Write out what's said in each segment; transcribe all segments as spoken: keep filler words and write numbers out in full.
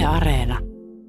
Areena.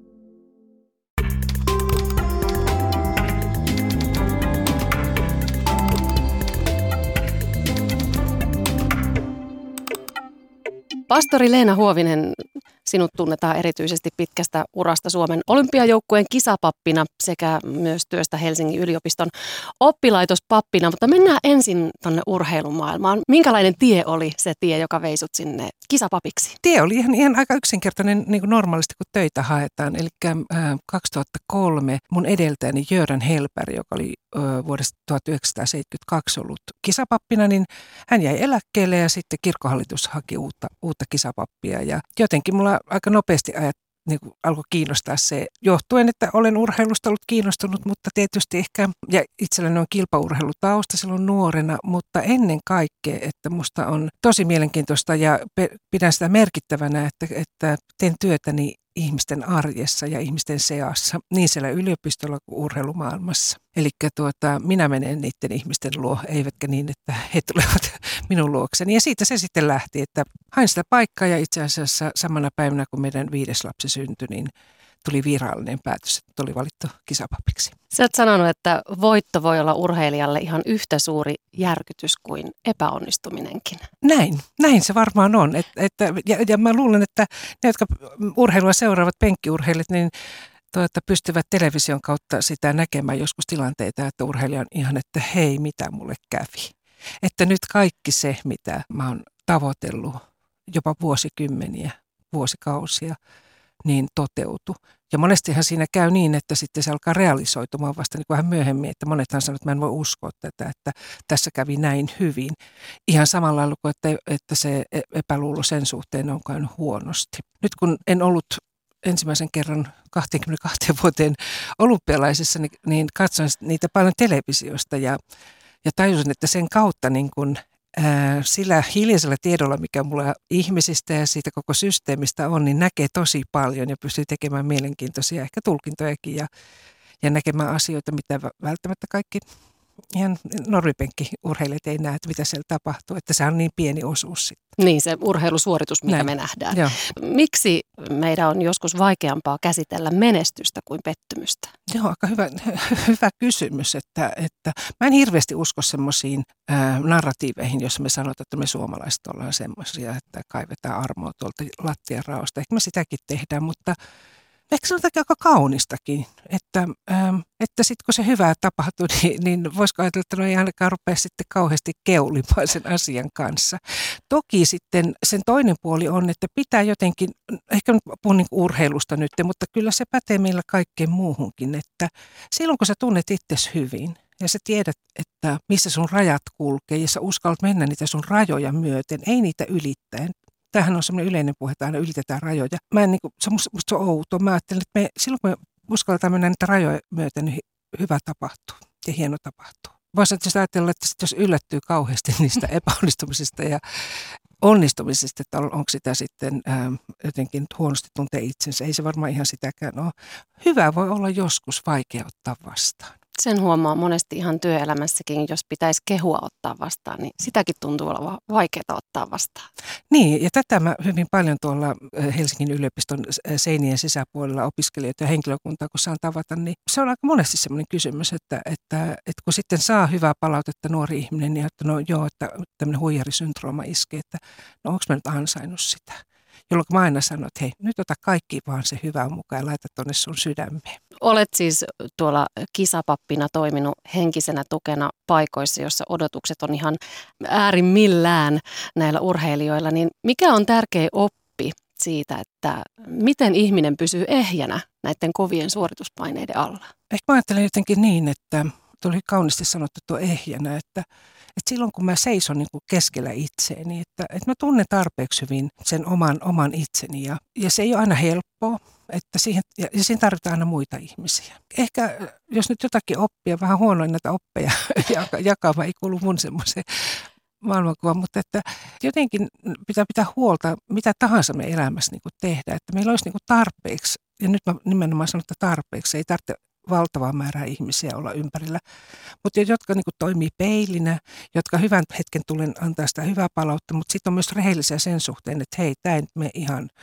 Pastori Leena Huovinen, sinut tunnetaan erityisesti pitkästä urasta Suomen olympiajoukkueen kisapappina sekä myös työstä Helsingin yliopiston oppilaitospappina. Mutta mennään ensin tuonne urheilumaailmaan. Minkälainen tie oli se tie, joka vei sut sinne kisapapiksi? Tie oli ihan, ihan aika yksinkertainen niin kuin normaalisti, kun töitä haetaan. Eli äh, kaksituhattakolme mun edeltäjäni Göran Hellberg, joka oli äh, vuodesta tuhatyhdeksänsataaseitsemänkymmentäkaksi ollut kisapappina, niin hän jäi eläkkeelle ja sitten kirkkohallitus haki uutta, uutta kisapappia. Ja jotenkin mulla aika nopeasti ajat, niin kuin alkoi kiinnostaa se, johtuen, että olen urheilusta ollut kiinnostunut, mutta tietysti ehkä, ja itselläni on kilpaurheilutausta silloin nuorena, mutta ennen kaikkea, että musta on tosi mielenkiintoista ja pidän sitä merkittävänä, että, että teen työtäni ihmisten arjessa ja ihmisten seassa, niin siellä yliopistolla kuin urheilumaailmassa. Eli tuota, minä menen niiden ihmisten luo, eivätkä niin, että he tulevat minun luokseni. Ja siitä se sitten lähti, että hain sitä paikkaa ja itse asiassa samana päivänä, kun meidän viides lapsi syntyi, niin tuli virallinen päätös, että oli valittu kisapapiksi. Sä oot sanonut, että voitto voi olla urheilijalle ihan yhtä suuri järkytys kuin epäonnistuminenkin. Näin, näin se varmaan on. Et, että, ja, ja mä luulen, että ne, jotka urheilua seuraavat penkkiurheilijat, niin tuota, pystyvät television kautta sitä näkemään joskus tilanteita, että urheilija on ihan, että hei, mitä mulle kävi. Että nyt kaikki se, mitä mä oon tavoitellut jopa vuosikymmeniä, vuosikausia, niin toteutui. Ja monestihan siinä käy niin, että sitten se alkaa realisoitumaan vasta niin kuin vähän myöhemmin, että monethan sanoo, että mä en voi uskoa tätä, että tässä kävi näin hyvin. Ihan samalla lailla kuin, että, että se epäluulo sen suhteen on käynyt huonosti. Nyt kun en ollut ensimmäisen kerran kaksikymmentäkaksi vuoteen olympialaisissa, niin, niin katsoin niitä paljon televisiosta ja, ja tajusin, että sen kautta niin kuin Ää, sillä hiljaisella tiedolla, mikä mulla ihmisistä ja siitä koko systeemistä on, niin näkee tosi paljon ja pystyy tekemään mielenkiintoisia ehkä tulkintojakin ja, ja näkemään asioita, mitä välttämättä kaikki ihan normipenkkiurheilijat ei näe, että mitä siellä tapahtuu, että se on niin pieni osuus sitten. Niin, se urheilusuoritus, mikä Näin. me nähdään. Joo. Miksi meidän on joskus vaikeampaa käsitellä menestystä kuin pettymystä? Joo, aika hyvä, hyvä kysymys, että, että mä en hirveästi usko semmoisiin narratiiveihin, joissa me sanotaan, että me suomalaiset ollaan semmoisia, että kaivetaan armoa tuolta lattian raosta. Ehkä me sitäkin tehdään, mutta ehkä se on aika kaunistakin, että, ähm, että sitten kun se hyvää tapahtuu, niin, niin voisiko ajatella, että no ei ainakaan rupea sitten kauheasti keulimaan sen asian kanssa. Toki sitten sen toinen puoli on, että pitää jotenkin, ehkä puhun niin urheilusta nyt, mutta kyllä se pätee meillä kaikkeen muuhunkin, että silloin kun sä tunnet itsesi hyvin ja sä tiedät, että missä sun rajat kulkee ja sä uskallat mennä niitä sun rajoja myöten, ei niitä ylittäen. Tämähän on semmoinen yleinen puhe, että aina ylitetään rajoja. Mä en, niin kuin, se on musta, musta outoa. Mä ajattelen, että me, silloin kun me uskalletaan mennä niitä rajoja myöten, niin hyvä tapahtuu ja hieno tapahtuu. Voisi ajatella, että sit jos yllättyy kauheasti niistä epäonnistumisista ja onnistumisesta, että on, onko sitä sitten ää, jotenkin huonosti tuntee itsensä. Ei se varmaan ihan sitäkään ole. Hyvä voi olla joskus vaikea ottaa vastaan. Sen huomaa monesti ihan työelämässäkin, jos pitäisi kehua ottaa vastaan, niin sitäkin tuntuu olla vaikeaa ottaa vastaan. Niin, ja tätä mä hyvin paljon tuolla Helsingin yliopiston seinien sisäpuolella opiskelijoita ja henkilökuntaa, kun saan tavata, niin se on aika monesti semmoinen kysymys, että, että, että kun sitten saa hyvää palautetta nuori ihminen, niin että no joo, että tämmöinen huijarisyndrooma iskee, että no onko mä nyt ansainnut sitä? Jolloin mä aina sanon, että hei, nyt ota kaikki vaan se hyvää mukaan ja laita tuonne sun sydämeen. Olet siis tuolla kisapappina toiminut henkisenä tukena paikoissa, jossa odotukset on ihan äärimmillään näillä urheilijoilla. Niin mikä on tärkeä oppi siitä, että miten ihminen pysyy ehjänä näiden kovien suorituspaineiden alla? Ehkä mä ajattelen jotenkin niin, että tuli kauniisti sanottu tuo ehjänä, että että silloin kun mä seison niin kuin keskellä itseäni, että, että mä tunnen tarpeeksi hyvin sen oman, oman itseni ja, ja se ei ole aina helppoa, että siihen, ja, ja siihen tarvitaan aina muita ihmisiä. Ehkä jos nyt jotakin oppia, vähän huonoa näitä oppeja jakamaan, ei kuulu mun semmoiseen maailmankuvaan, mutta että jotenkin pitää pitää huolta, mitä tahansa me elämässä niin kuin tehdään, että meillä olisi niin kuin tarpeeksi, ja nyt mä nimenomaan sanon, että tarpeeksi, ei tarvitse valtavaa määrää ihmisiä olla ympärillä, mutta jotka niin kuin toimii peilinä, jotka hyvän hetken tulen antaa sitä hyvää palautta, mutta sitten on myös rehellisiä sen suhteen, että hei, tämä ei mene ihan,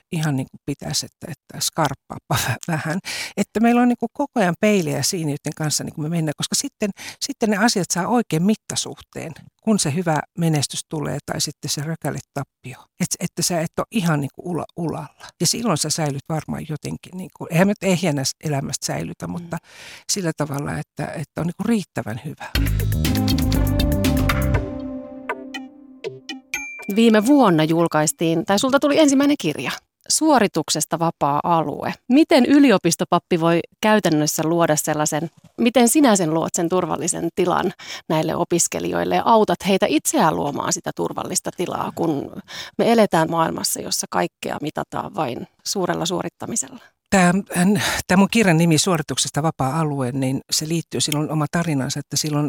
ihan niin kuin pitäisi, että, että skarppaappa vähän. Että meillä on niin kuin koko ajan peilejä siinä, joiden kanssa niin kuin me mennään, koska sitten, sitten ne asiat saa oikein mittasuhteen, kun se hyvä menestys tulee tai sitten se rökäle tappio. Et, että sä et ole ihan niin kuin ula, ulalla. Ja silloin sä säilyt varmaan jotenkin, niin kuin, eihän me ehjänä elämästä säilytä, mutta mm. sillä tavalla, että, että on niin kuin riittävän hyvä. Viime vuonna julkaistiin, tai sulta tuli ensimmäinen kirja, Suorituksesta vapaa alue. Miten yliopistopappi voi käytännössä luoda sellaisen, miten sinä sen luot sen turvallisen tilan näille opiskelijoille ja autat heitä itseään luomaan sitä turvallista tilaa, kun me eletään maailmassa, jossa kaikkea mitataan vain suurella suorittamisella? Tämä, tämä mun kirjan nimi Suorituksesta vapaa alue, niin se liittyy silloin oma tarinansa, että silloin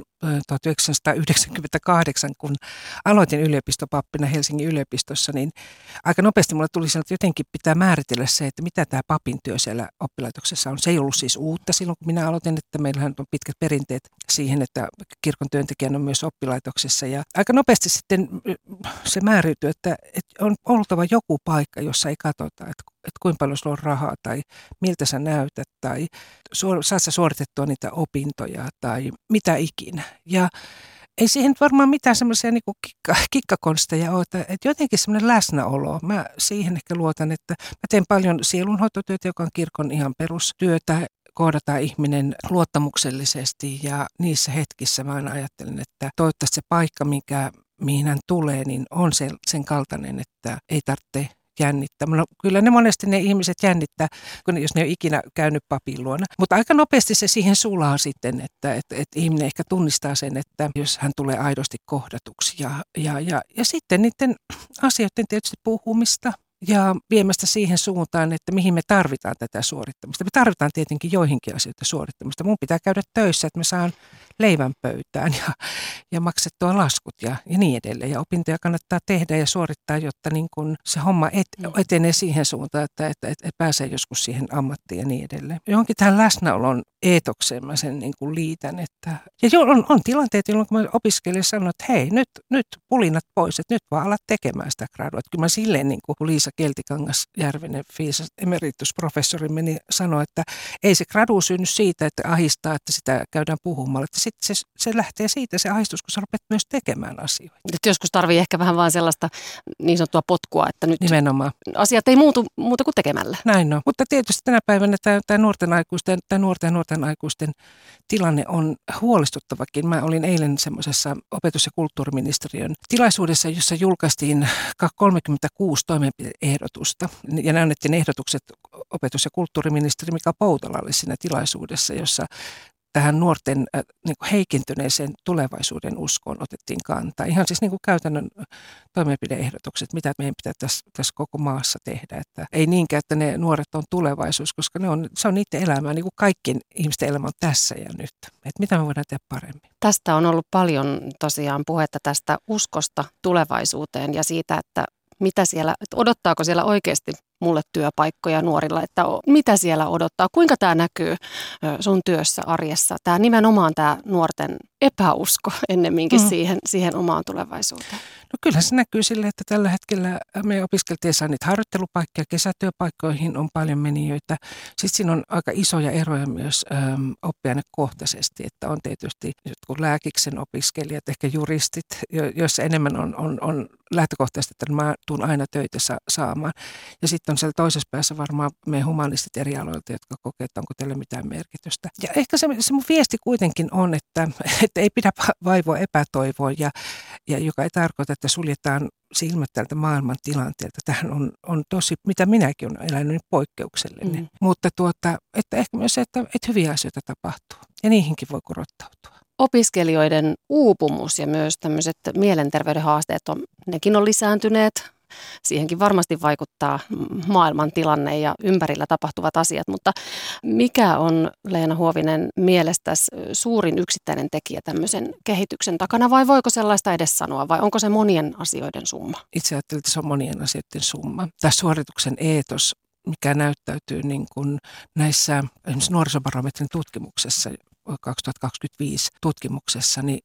tuhatyhdeksänsataayhdeksänkymmentäkahdeksan, kun aloitin yliopistopappina Helsingin yliopistossa, niin aika nopeasti mulle tuli sanoa, että jotenkin pitää määritellä se, että mitä tämä papin työ siellä oppilaitoksessa on. Se ei ollut siis uutta silloin, kun minä aloitin, että meillähän on pitkät perinteet siihen, että kirkon työntekijän on myös oppilaitoksessa. Ja aika nopeasti sitten se määräytyy, että, että on oltava joku paikka, jossa ei katsota, että että kuinka paljon sulla on rahaa tai miltä sä näytät tai suor- saat sä suoritettua niitä opintoja tai mitä ikinä. Ja ei siihen varmaan mitään semmoisia niinku kikka, kikkakonsteja ole, että, että jotenkin semmoinen läsnäolo. Mä siihen ehkä luotan, että mä teen paljon sielunhoitotyötä, joka on kirkon ihan perustyötä. Kohdataan ihminen luottamuksellisesti ja niissä hetkissä mä aina ajattelen, että toivottavasti se paikka, mikä, mihin hän tulee, niin on sen, sen kaltainen, että ei tarvitse jännittää. No, kyllä ne monesti ne ihmiset jännittää, kun jos ne ei ole ikinä käynyt papin luona. Mutta aika nopeasti se siihen sulaa sitten, että, että, että ihminen ehkä tunnistaa sen, että jos hän tulee aidosti kohdatuksi. Ja, ja, ja, ja sitten niiden asioiden tietysti puhumista ja viemästä siihen suuntaan, että mihin me tarvitaan tätä suorittamista. Me tarvitaan tietenkin joihinkin asioita suorittamista. Mun pitää käydä töissä, että mä saan leivän pöytään ja, ja maksettua laskut ja, ja niin edelleen. Ja opintoja kannattaa tehdä ja suorittaa, jotta niin kun se homma et, etenee siihen suuntaan, että, että, että, että pääsee joskus siihen ammattiin ja niin edelleen. Johonkin tähän läsnäolon eetokseen mä sen niin kuin liitän. Että, ja on, on tilanteet, jolloin kun mä opiskelin sanoin, että hei, nyt, nyt pulinat pois, että nyt vaan alat tekemään sitä gradua. Että kyllä mä silleen, niin kuin Liisa Keltikangas-Järvinen, Fiisas emeritusprofessori, meni sanoa, että ei se gradu synny siitä, että ahistaa, että sitä käydään puhumalla. Että sitten se, se lähtee siitä se ahistus, kun sä rupeat myös tekemään asioita. Nyt joskus tarvii ehkä vähän vaan sellaista niin sanottua potkua, että nyt nimenomaan asiat ei muutu muuta kuin tekemällä. Näin on. Mutta tietysti tänä päivänä tämä, tämä nuorten aikuisten, tämä nuorten ja nuorten aikuisten tilanne on huolestuttavakin. Mä olin eilen semmoisessa opetus- ja kulttuuriministeriön tilaisuudessa, jossa julkaistiin kolmekymmentäkuusi toimenpide-ehdotusta. Ja ne annettiin ehdotukset opetus- ja kulttuuriministeri Mika Poutalalle siinä tilaisuudessa, jossa tähän nuorten äh, niin kuin heikentyneeseen tulevaisuuden uskoon otettiin kantaa. Ihan siis niin kuin käytännön toimenpide-ehdotukset, mitä meidän pitää tässä, tässä koko maassa tehdä. Että ei niinkään, että ne nuoret on tulevaisuus, koska ne on, se on niiden elämää, niin kuin kaikkien ihmisten elämä on tässä ja nyt. Että mitä me voidaan tehdä paremmin. Tästä on ollut paljon tosiaan puhetta tästä uskosta tulevaisuuteen ja siitä, että mitä siellä, että odottaako siellä oikeasti mulle työpaikkoja nuorilla, että mitä siellä odottaa, kuinka tämä näkyy sun työssä, arjessa, tämä nimenomaan tämä nuorten epäusko ennemminkin mm. siihen, siihen omaan tulevaisuuteen. No kyllä se näkyy sille, että tällä hetkellä me opiskeltiin saa niitä harjoittelupaikkoja, kesätyöpaikkoihin on paljon menijöitä. Sitten siinä on aika isoja eroja myös äm, oppiainekohtaisesti, että on tietysti jotkut lääkiksen opiskelijat, ehkä juristit, joissa enemmän on, on, on lähtökohtaisesti, että mä tuun aina töitä sa- saamaan. Ja sitten on siellä toisessa päässä varmaan meidän humanistit eri aloilta, jotka kokee, että onko teille mitään merkitystä. Ja ehkä se, se mun viesti kuitenkin on, että, että ei pidä vaivoa epätoivoa, ja, ja joka ei tarkoita, että suljetaan silmät tältä maailman tilanteelta. Tähän on, on tosi, mitä minäkin olen elänyt, niin poikkeuksellinen. Mm. Mutta tuota, että ehkä myös se, että, että hyviä asioita tapahtuu ja niihinkin voi korottautua. Opiskelijoiden uupumus ja myös tämmöiset mielenterveyden haasteet, on, nekin on lisääntyneet. Siihenkin varmasti vaikuttaa maailman tilanne ja ympärillä tapahtuvat asiat, mutta mikä on, Leena Huovinen, mielestäsi suurin yksittäinen tekijä tämmöisen kehityksen takana, vai voiko sellaista edes sanoa, vai onko se monien asioiden summa? Itse ajattelen, että se on monien asioiden summa. Tämä suorituksen eetos, mikä näyttäytyy niin kuin näissä esimerkiksi nuorisobarometrin tutkimuksessa, kaksituhattakaksikymmentäviisi tutkimuksessa, niin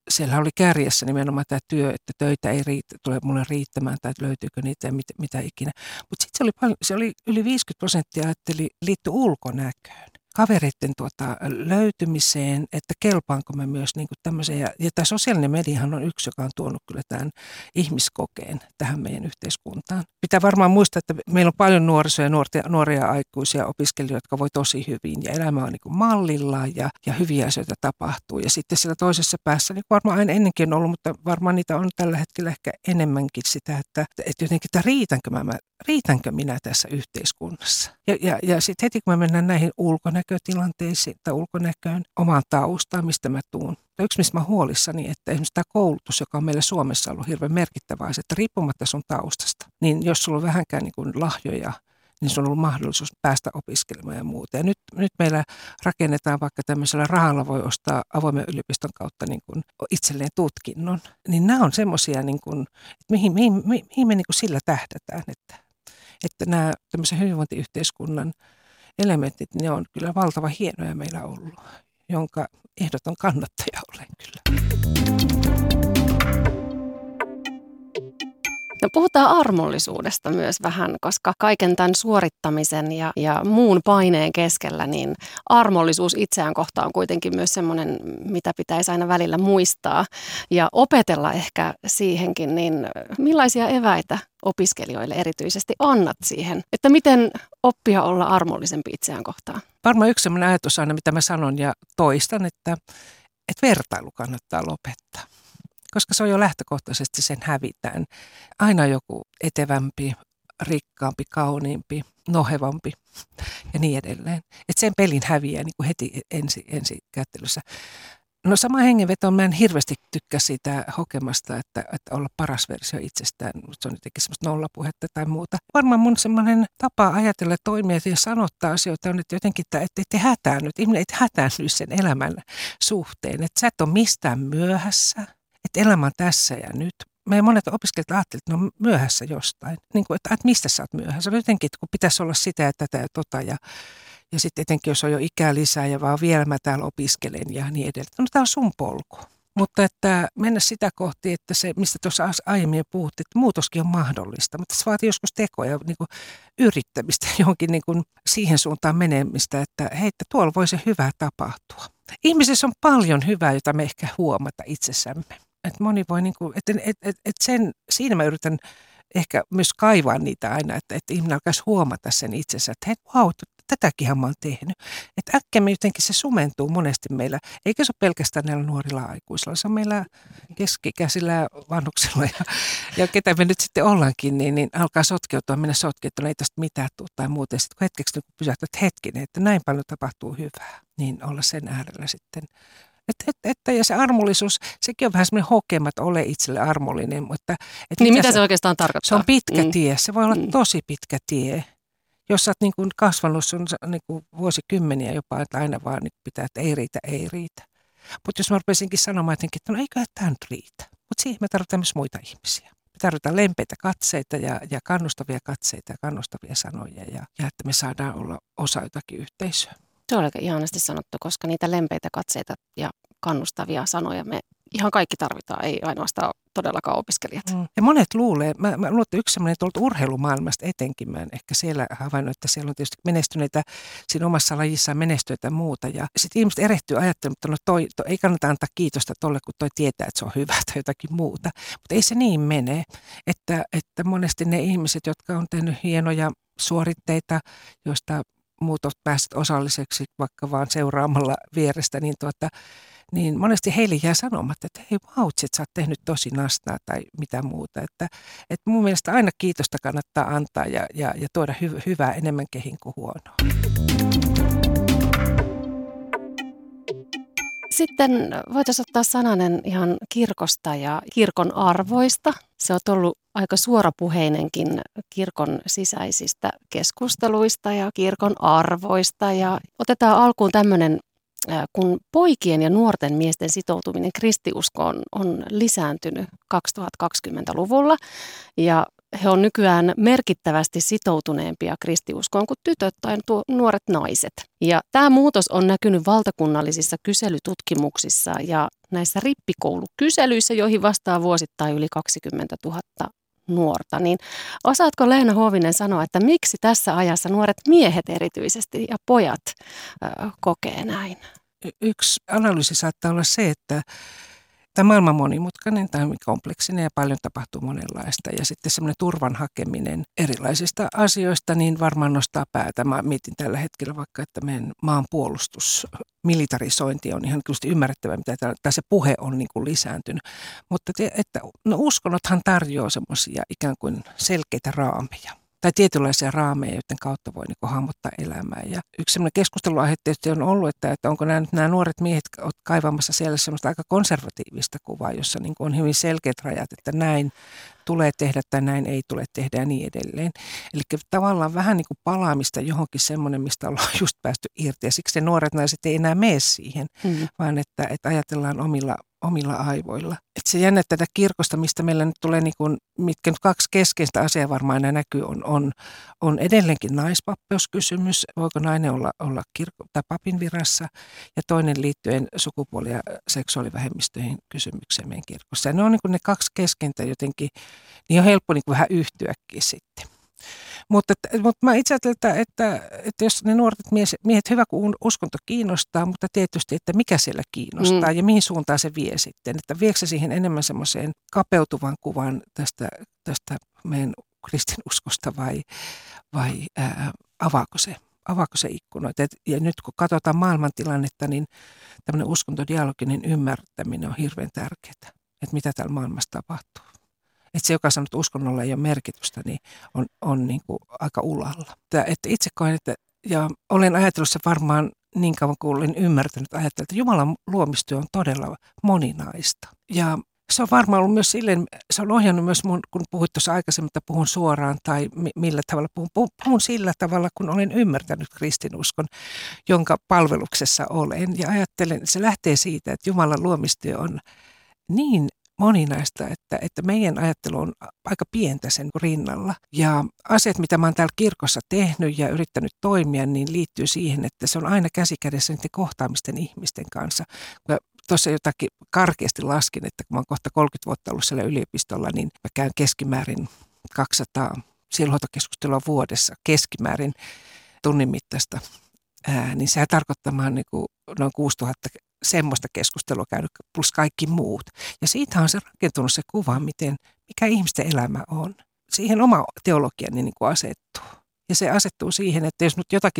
siellä oli kärjessä nimenomaan tämä työ, että töitä ei riitä, tule mulle riittämään tai löytyykö niitä ja mit, mitä ikinä. Mutta sitten se oli, paljon, se oli yli viisikymmentä prosenttia ajatteli liittyi ulkonäköön. Kavereiden tuota, löytymiseen, että kelpaanko mä myös niin kuin tämmöiseen. Ja, ja tämä sosiaalinen mediahan on yksi, joka on tuonut kyllä tämän ihmiskokeen tähän meidän yhteiskuntaan. Pitää varmaan muistaa, että meillä on paljon nuorisoja ja nuoria, nuoria aikuisia opiskelijoita, jotka voi tosi hyvin. Ja elämä on niin kuin mallillaan ja, ja hyviä asioita tapahtuu. Ja sitten siellä toisessa päässä, niin kuin varmaan aina ennenkin on ollut, mutta varmaan niitä on tällä hetkellä ehkä enemmänkin sitä, että, että jotenkin, että riitänkö mä, riitänkö minä tässä yhteiskunnassa. Ja, ja, ja sitten heti kun me mennään näihin ulkonäkötilanteisiin tai ulkonäköön, omaan taustaan, mistä mä tuun. Yksi, mistä mä huolissani, että esimerkiksi tämä koulutus, joka on meillä Suomessa ollut hirveän merkittävää, että riippumatta sun taustasta, niin jos sulla on vähänkään niin kuin lahjoja, niin sulla on ollut mahdollisuus päästä opiskelemaan ja muuta. Ja nyt, nyt meillä rakennetaan vaikka tämmöisellä rahalla voi ostaa avoimen yliopiston kautta niin kuin itselleen tutkinnon. Niin nämä on semmoisia, niin kuin, että mihin, mihin, mihin me niin kuin sillä tähdätään, että, että nämä tämmöisen hyvinvointiyhteiskunnan elementit, ne on kyllä valtavan hienoja meillä ollut, jonka ehdoton kannattaja olen kyllä. No puhutaan armollisuudesta myös vähän, koska kaiken tämän suorittamisen ja, ja muun paineen keskellä, niin armollisuus itseään kohtaan on kuitenkin myös semmoinen, mitä pitäisi aina välillä muistaa ja opetella ehkä siihenkin. Niin millaisia eväitä opiskelijoille erityisesti annat siihen, että miten oppia olla armollisempi itseään kohtaan? Varmaan yksi sellainen ajatus aina, mitä mä sanon ja toistan, että, että vertailu kannattaa lopettaa. Koska se on jo lähtökohtaisesti, sen hävitään. Aina joku etevämpi, rikkaampi, kauniimpi, nohevampi ja niin edelleen. Että sen pelin häviää niin kuin heti ensi, ensi kättelyssä. No sama hengenveto, mä en hirveästi tykkää siitä hokemasta, että, että olla paras versio itsestään. Se on jotenkin semmoista nollapuhetta tai muuta. Varmaan mun semmoinen tapa ajatella, toimia ja sanottaa asioita on, että jotenkin, että et hätäännyt. Ihminen ei hätäännyt sen elämän suhteen. Että sä et ole mistään myöhässä. Että elämä on tässä ja nyt. Meidän monet opiskelijat ajattelevat, että ne on myöhässä jostain. Niin kuin, että, että mistä sä oot myöhässä? Jotenkin, kun pitäisi olla sitä ja tätä ja tota. Ja, ja sitten etenkin, jos on jo ikää lisää ja vaan vielä mä täällä opiskelen ja niin edelleen. No tämä on sun polku. Mutta että mennä sitä kohti, että se, mistä tuossa aiemmin puhuttiin, että muutoskin on mahdollista. Mutta se vaatii joskus tekoja, niin kuin yrittämistä johonkin niin kuin siihen suuntaan menemistä, että hei, että tuolla voi se hyvää tapahtua. Ihmisissä on paljon hyvää, jota me ehkä huomata itsessämme. Että moni voi, niin kuin, että, että, että, että sen, siinä mä yritän ehkä myös kaivaa niitä aina, että, että ihminen alkaisi huomata sen itsensä, että hei, vau, tätäkinhän mä oon tehnyt. Että äkkiä me jotenkin se sumentuu monesti meillä, eikä se ole pelkästään näillä nuorilla aikuisilla, se on meillä keskikäisillä vanhuksilla ja, ja ketä me nyt sitten ollaankin, niin, niin alkaa sotkeutua, mennä sotkeutua, että no ei tästä mitään tule tai muuta. Ja sitten kun hetkeksi niin pysähtyy, että hetkinen, että näin paljon tapahtuu hyvää, niin olla sen äärellä sitten. Että, että, että, ja se armollisuus, sekin on vähän semmoinen hokema, että ole itselle armollinen. Mutta, että niin mitä se, se oikeastaan tarkoittaa? Se on pitkä mm. tie, se voi olla mm. tosi pitkä tie. Jos sä oot niin kuin kasvanut sun niin kuin vuosikymmeniä jopa, että aina vaan niin pitää, että ei riitä, ei riitä. Mutta jos mä rupesinkin sanomaan jotenkin, että no eiköhän tämä nyt riitä. Mutta siihen me tarvitaan myös muita ihmisiä. Me tarvitaan lempeitä katseita ja, ja kannustavia katseita ja kannustavia sanoja ja, ja että me saadaan olla osa jotakin yhteisöä. Se on aika ihanasti sanottu, koska niitä lempeitä katseita ja kannustavia sanoja me ihan kaikki tarvitaan, ei ainoastaan todellakaan opiskelijat. Mm. Ja monet luulee, mä, mä luulen, että yksi sellainen tuolta urheilumaailmasta etenkin, mä en ehkä siellä havainnut, että siellä on tietysti menestyneitä, siinä omassa lajissaan menestyneitä ja muuta. Ja sitten ihmiset erehtyy ajattelemaan, että no toi, toi, ei kannata antaa kiitosta tolle, kun toi tietää, että se on hyvä tai jotakin muuta. Mutta ei se niin mene, että, että monesti ne ihmiset, jotka on tehnyt hienoja suoritteita, joista muut ovat päässeet osalliseksi vaikka vaan seuraamalla vierestä, niin, tuota, niin monesti heille jää sanomatta, että hei vautsi, että sä oot tehnyt tosi nastaa tai mitä muuta. Että, että mun mielestä aina kiitosta kannattaa antaa ja, ja, ja tuoda hy, hyvää enemmän kehin kuin huonoa. Sitten voitaisiin ottaa sananen ihan kirkosta ja kirkon arvoista. Se on ollut aika suorapuheinenkin kirkon sisäisistä keskusteluista ja kirkon arvoista. Ja otetaan alkuun tämmöinen, kun poikien ja nuorten miesten sitoutuminen kristiuskoon on lisääntynyt kaksituhattakaksikymmentäluvulla. Ja he on nykyään merkittävästi sitoutuneempia kristiuskoon kuin tytöt tai tuo nuoret naiset. Ja tämä muutos on näkynyt valtakunnallisissa kyselytutkimuksissa ja näissä rippikoulukyselyissä, joihin vastaa vuosittain yli kaksikymmentätuhatta nuorta. Niin osaatko Leena Huovinen sanoa, että miksi tässä ajassa nuoret miehet erityisesti ja pojat ö, kokee näin? Yksi analyysi saattaa olla se, että tämä maailman monimutkainen tai kompleksinen ja paljon tapahtuu monenlaista. Ja sitten semmoinen turvan hakeminen erilaisista asioista niin varmaan nostaa päätä. Mä mietin tällä hetkellä vaikka, että meidän maan puolustus, militarisointi on ihan kyllä ymmärrettävää, mitä täällä, tai se puhe on niin kuin lisääntynyt. Mutta te, että, no uskonnothan tarjoaa semmoisia ikään kuin selkeitä raameja. Tai tietynlaisia raameja, joiden kautta voi niin kuin hahmottaa elämää. Ja yksi sellainen keskusteluaihe tietysti on ollut, että, että onko nämä, nämä nuoret miehet kaivamassa siellä semmoista aika konservatiivista kuvaa, jossa niin kuin on hyvin selkeät rajat, että näin tulee tehdä tai näin ei tule tehdä ja niin edelleen. Eli tavallaan vähän niin kuin palaamista johonkin semmoinen, mistä ollaan just päästy irti. Ja siksi ne nuoret naiset ei enää mene siihen, mm. vaan että, että ajatellaan omilla omilla aivoilla. Että se jännä tätä kirkosta, mistä meillä nyt tulee, niin kuin, mitkä nyt kaksi keskeistä asiaa varmaan aina näkyy, on, on, on edelleenkin naispappeuskysymys. Voiko nainen olla, olla kirkko, tai papin virassa? Ja toinen liittyen sukupuoli- ja seksuaalivähemmistöihin kysymykseen meidän kirkossa. Ja ne on niin kuin ne kaksi keskintä jotenkin, niin on helppo niin kuin vähän yhtyäkin sitten. Mutta, mutta mä itse ajattelen, että, että, että jos ne nuoret miehet, hyvä kun uskonto kiinnostaa, mutta tietysti, että mikä siellä kiinnostaa mm. ja mihin suuntaan se vie sitten. Että viekö se siihen enemmän semmoiseen kapeutuvan kuvan tästä, tästä meidän kristinuskosta vai, vai ää, avaako se, avaako se ikkunoita. Et, ja nyt kun katsotaan maailmantilannetta, niin tämmöinen uskontodialoginen ymmärtäminen on hirveän tärkeää, että mitä täällä maailmassa tapahtuu. Että se, joka sanoo, että uskonnolla ei ole merkitystä, niin on, on niin kuin aika ulalla. Että, että itse koen, että, ja olen ajatellut se varmaan niin kauan kuin olen ymmärtänyt, ajatella, että Jumalan luomistyö on todella moninaista. Ja se on varmaan ollut myös silleen, se on ohjannut myös mun, kun puhuit tuossa aikaisemmin, että puhun suoraan tai millä tavalla puhun. Puhun sillä tavalla, kun olen ymmärtänyt kristinuskon, jonka palveluksessa olen. Ja ajattelen, että se lähtee siitä, että Jumalan luomistyö on niin moninaista, että, että meidän ajattelu on aika pientä sen rinnalla. Ja asiat, mitä mä oon täällä kirkossa tehnyt ja yrittänyt toimia, niin liittyy siihen, että se on aina käsikädessä niiden kohtaamisten ihmisten kanssa. Tuossa jotakin karkeasti laskin, että kun mä oon kohta kolmekymmentä vuotta ollut siellä yliopistolla, niin mä käyn keskimäärin kaksisataa sielunhoitokeskustelua vuodessa, keskimäärin tunnin mittaista. Ää, niin sehän tarkoittaa niin kuin noin kuusituhatta semmoista keskustelua käynyt plus kaikki muut. Ja siitä on se rakentunut se kuva, miten, mikä ihmisten elämä on. Siihen oma teologiani niin kuin asettuu. Ja se asettuu siihen, että jos nyt jotakin,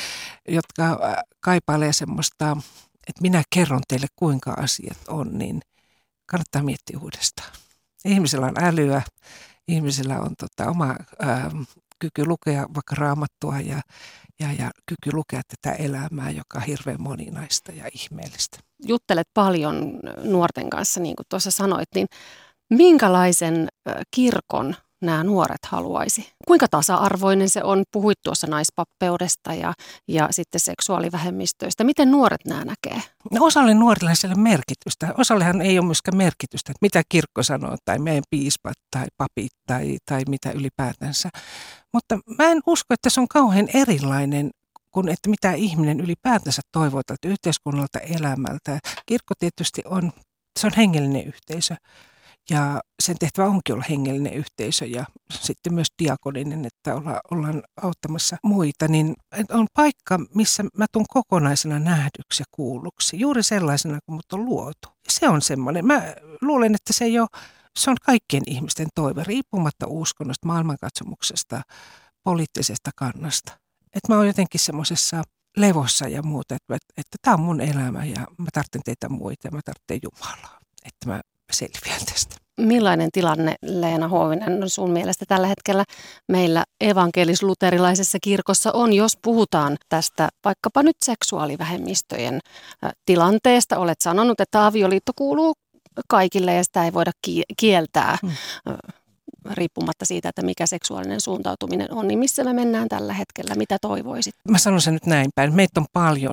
jotka kaipailee semmoista, että minä kerron teille kuinka asiat on, niin kannattaa miettiä uudestaan. Ihmisellä on älyä, ihmisellä on tota, oma ää, kyky lukea vaikka raamattua ja Ja, ja kyky lukea tätä elämää, joka on hirveän moninaista ja ihmeellistä. Juttelet paljon nuorten kanssa, niin kuin tuossa sanoit, niin minkälaisen kirkon nämä nuoret haluaisi? Kuinka tasa-arvoinen se on? Puhuit tuossa naispappeudesta ja, ja sitten seksuaalivähemmistöistä. Miten nuoret nämä näkee? No osalle nuorilla ei ole merkitystä. Osallehan ei ole myöskään merkitystä, että mitä kirkko sanoo tai meidän piispat tai papit tai, tai mitä ylipäätänsä. Mutta mä en usko, että se on kauhean erilainen kuin että mitä ihminen ylipäätänsä toivoo tältä yhteiskunnalta elämältä. Kirkko tietysti on, se on hengellinen yhteisö. Ja sen tehtävä onkin olla hengellinen yhteisö ja sitten myös diakoninen, että olla, ollaan auttamassa muita. Niin on paikka, missä mä tuun kokonaisena nähdyksi ja kuulluksi, juuri sellaisena kuin mut on luotu. Ja se on semmoinen, mä luulen, että se ei ole, se on kaikkien ihmisten toive, riippumatta uskonnosta, maailmankatsomuksesta, poliittisesta kannasta. Että mä oon jotenkin semmoisessa levossa ja muuta, että, että tämä on mun elämä ja mä tarvitsen teitä muita ja mä tarvitsen Jumalaa, että mä selviän tästä. Millainen tilanne, Leena Huovinen, on sun mielestä tällä hetkellä meillä evankelis-luterilaisessa kirkossa on, jos puhutaan tästä vaikkapa nyt seksuaalivähemmistöjen tilanteesta? Olet sanonut, että avioliitto kuuluu kaikille ja sitä ei voida kieltää hmm. riippumatta siitä, että mikä seksuaalinen suuntautuminen on. Niin missä me mennään tällä hetkellä? Mitä toivoisit? Mä sanon sen nyt näin päin. Meitä on paljon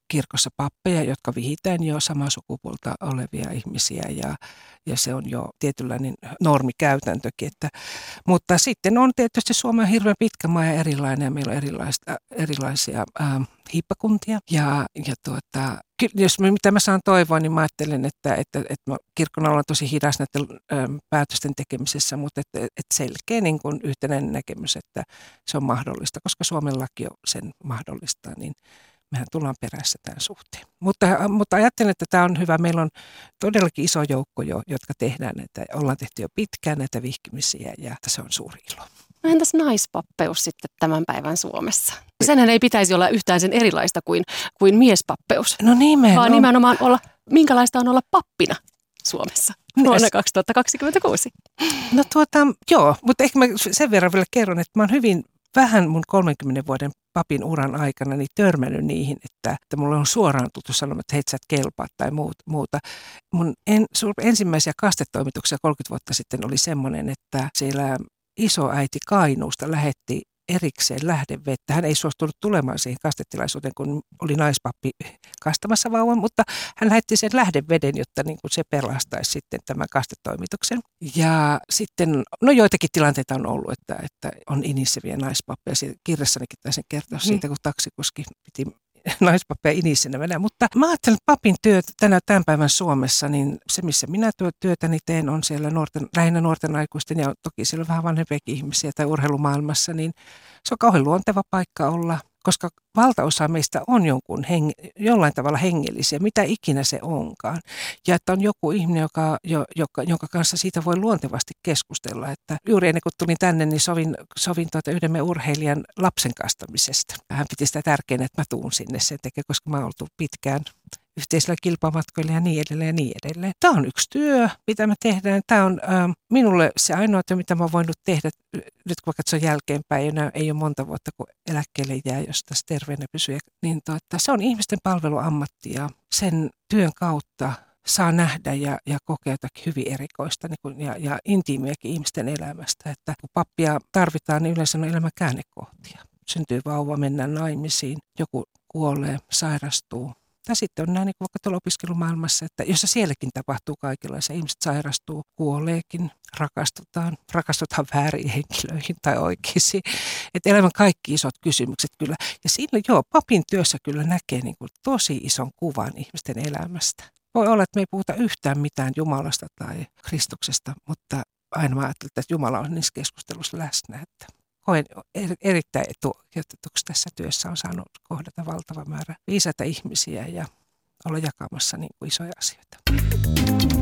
kirkossa pappeja, jotka vihitään jo samaa sukupuolta olevia ihmisiä ja, ja se on jo tietynlainen normikäytäntökin. Että, mutta sitten on tietysti Suomi on hirveän pitkä maa ja erilainen ja meillä on erilaista, erilaisia ää, hiippakuntia ja, ja tuota, jos mä, mitä mä saan toivoa, niin mä ajattelen, että, että, että kirkkona ollaan tosi hidas näiden ä, päätösten tekemisessä, mutta että, että selkeä niin kuin yhtenäinen näkemys, että se on mahdollista, koska Suomen laki sen mahdollistaa, niin mehän tullaan perässä tämän suhteen. Mutta, mutta ajattelen, että tämä on hyvä. Meillä on todellakin iso joukko jo, jotka tehdään näitä, ollaan tehty jo pitkään näitä vihkimisiä ja se on suuri ilo. No entäs naispappeus sitten tämän päivän Suomessa? Senhän ei pitäisi olla yhtään sen erilaista kuin, kuin miespappeus. No nimenomaan. Vaan nimenomaan olla, minkälaista on olla pappina Suomessa vuonna kaksituhattakaksikymmentäkuusi. No tuota, joo, mutta ehkä mä sen verran vielä kerron, että mä oon hyvin vähän mun kolmenkymmenen vuoden papin uran aikana niin törmännyt niihin, että, että mulla on suoraan tuttu sanomaan, että hei sä et kelpaa tai muut, muuta. Mun en, ensimmäisiä kastetoimituksia kolmekymmentä vuotta sitten oli semmoinen, että siellä isoäiti Kainuusta lähetti erikseen lähdevettä. Hän ei suostunut tulemaan siihen kastetilaisuuteen, kun oli naispappi kastamassa vauvan, mutta hän lähetti sen lähdeveden, jotta niin kuin se pelastaisi sitten tämän kastetoimituksen. Ja sitten, no joitakin tilanteita on ollut, että, että on inisseviä naispappeja. Kirjassanikin taisin kertoa siitä, kun taksikuski piti naispappeja inissenä mennä. Mutta mä ajattelen, että papin työ tänä tämän päivän Suomessa, niin se missä minä työtäni teen on siellä nuorten, lähinnä nuorten aikuisten ja toki siellä vähän vanhempiakin ihmisiä tai urheilumaailmassa, niin se on kauhean luonteva paikka olla, koska valtaosa meistä on jonkun heng, jollain tavalla hengellisiä, mitä ikinä se onkaan. Ja että on joku ihminen, joka, jo, joka, jonka kanssa siitä voi luontevasti keskustella. Että juuri ennen kuin tulin tänne, niin sovin, sovin tuota yhden meidän urheilijan lapsen kastamisesta. Hän piti sitä tärkeänä, että mä tuun sinne sen takia, koska mä oon oltu pitkään yhteisillä kilpamatkoilla ja niin edelleen ja niin edelleen. Tämä on yksi työ, mitä me tehdään. Tämä on äh, minulle se ainoa työ, mitä mä oon voinut tehdä, nyt kun mä katson jälkeenpäin, enää ei ole monta vuotta, kun eläkkeelle jää, jos tässä terveenä pysyy. Niin tuota, se on ihmisten palveluammatti ja sen työn kautta saa nähdä ja, ja kokea jotakin hyvin erikoista niin kuin, ja, ja intiimiäkin ihmisten elämästä. Että kun pappia tarvitaan, niin yleensä on elämän käännekohtia. Syntyy vauva, mennään naimisiin, joku kuolee, sairastuu. Tai sitten on näin niin vaikka tuolla opiskelumaailmassa, että jossa sielläkin tapahtuu kaikenlaisia. Ihmiset sairastuu, kuoleekin, rakastutaan, rakastutaan väärin henkilöihin tai oikeisiin. Että elämän kaikki isot kysymykset kyllä. Ja siinä joo, papin työssä kyllä näkee niin kuin tosi ison kuvan ihmisten elämästä. Voi olla, että me ei puhuta yhtään mitään Jumalasta tai Kristuksesta, mutta aina mä ajattelen, että Jumala on niissä keskustelussa läsnä, että koen erittäin etuoikeutetuksi tässä työssä on saanut kohdata valtava määrä viisaita ihmisiä ja olla jakamassa niin kuin isoja asioita.